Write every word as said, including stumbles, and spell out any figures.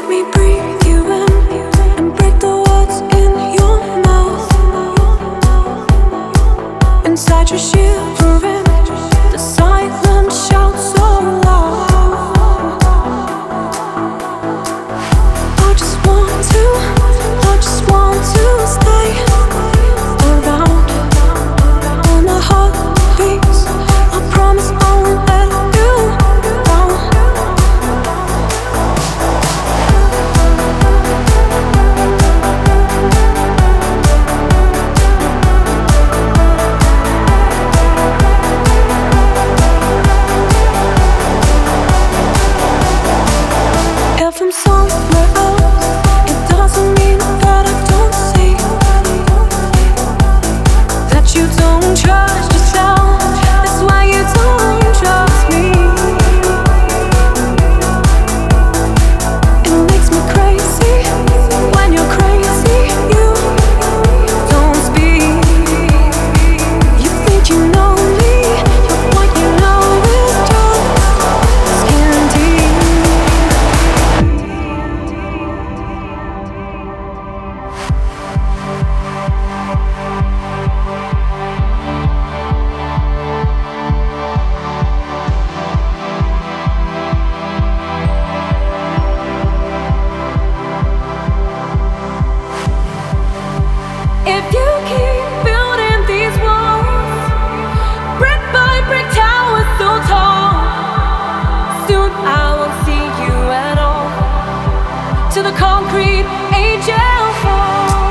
me breathe you in and break the words in your mouth. Inside you're shivering, the silence shouts so loud. I just want to, I just want to stay around when my heart beats. I promise I won't let you down. If I'm somewhere else, it doesn't mean that I don't see that you don't trust yourself. That's why you don't trust me. It makes me crazy when you're crazy. You don't speak. You think you know me, but what you know is just skin deep. If you keep building these walls, brick by brick towers so tall, soon I won't see you at all, till the concrete angel falls.